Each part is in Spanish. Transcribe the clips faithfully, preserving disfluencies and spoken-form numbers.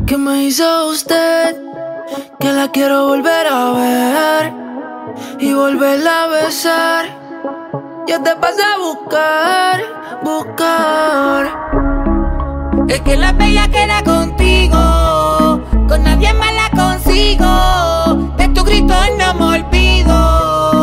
¿Qué me hizo usted? Que la quiero volver a ver y volverla a besar. Yo te pasé a buscar, buscar. Es que la bella queda contigo, con nadie más la consigo. De tu grito no me olvido.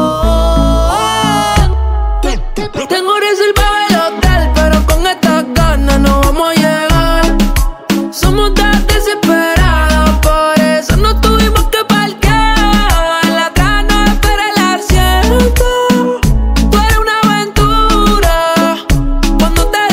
Tengo reservado el hotel, pero con estas ganas no vamos a llegar. Somos tan desesperados, por eso no tuvimos que parquear. La atrás no espera el asiento. Tú eres una aventura cuando te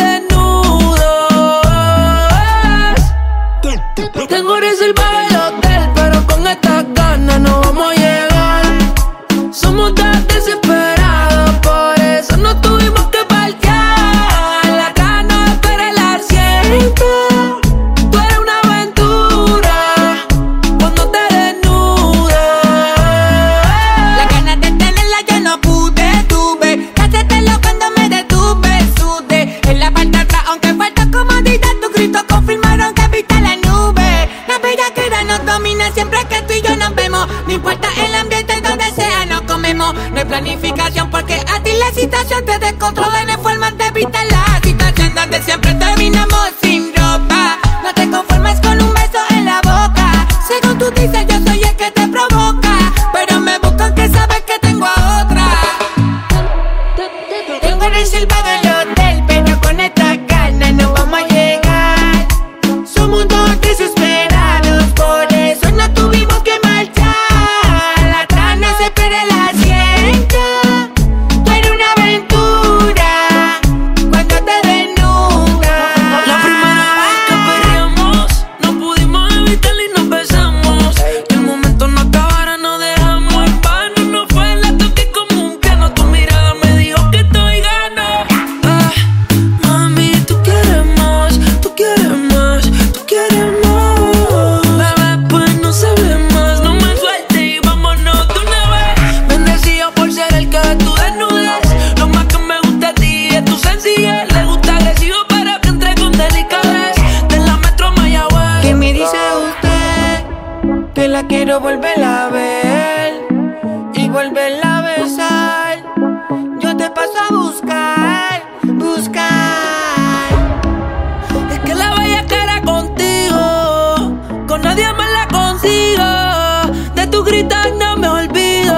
desnudas. Tengo reservado el hotel, pero con estas ganas no vamos a llegar. Somos tan desesperados, por eso no tuvimos que parquear. La atrás no espera el asiento. Tú eres una aventura cuando te desnudas. Las ganas de tenerla yo no pude, tuve que hacértelo cuando me detuve, sudé en la parte de atrás, aunque falta comodidad. Tus gritos confirmaron que viste la nube. La bellaquera nos domina siempre que tú y yo nos vemos. No importa el ambiente donde sea, nos comemos. No hay planificación porque a ti la situación te descontrola. No hay forma de evitar la situación donde siempre terminamos sin ropa. No te conformes con un beso en la boca. Según tú dices, yo soy el que te provoca, pero me buscan que sabes que tengo a otra. Tengo reservado el hotel, pero con esta ganas no vamos a llegar. Somos dos desesperados, por eso no tuvimos que marchar. La atrás no se espera el asiento. Tú eres una aventura cuando te desnudas. La primera vez que perreamos, no pudimos evitarlo y nos besamos. Que el momento no acabara, nos dejamos en vano. No fue la toqué como un piano. Tu mirada me dijo que estoy gano. Ah, mami, tú quieres más, tú quieres más, tú quieres más. Bebé, pues no se ve más. No me sueltes y vámonos de una vez. Bendecido por ser el que tú desnudes. Lo más que me gusta de ti es tu sencillez. Le gusta agresivo, pero que entre con delicadez. De la metro a Mayagüez. ¿Qué me dice usted? Que la quiero volver a ver y volverla a besar. Yo te paso a buscar, buscar. Es que la bella cara contigo, con nadie más la consigo. De tu gritar no me olvido.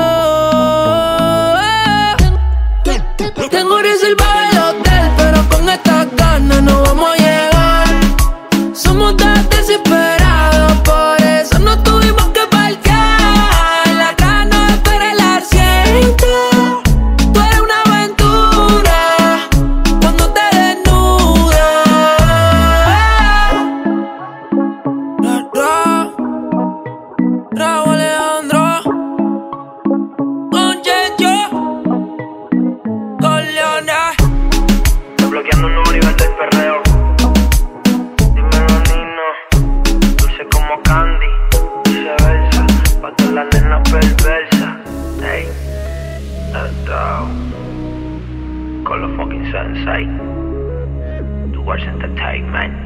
Tengo reservado el hotel, pero con estas ganas no vamos a llegar. Somos tan desesperados, por eso no tuvimos que parquear. La atrás no espera el asiento. Tú eres una aventura cuando te desnudas. Ra, ra, Raúl Alejandro, con Checho, con Leona. Desbloqueando un nuevo nivel del perreo. Dímelo, Nino. Dulce como candy, viceversa. Pa' todas las nenas perversas. Ey, let's go. Con los fucking sensei. Tu Wars Entertainment.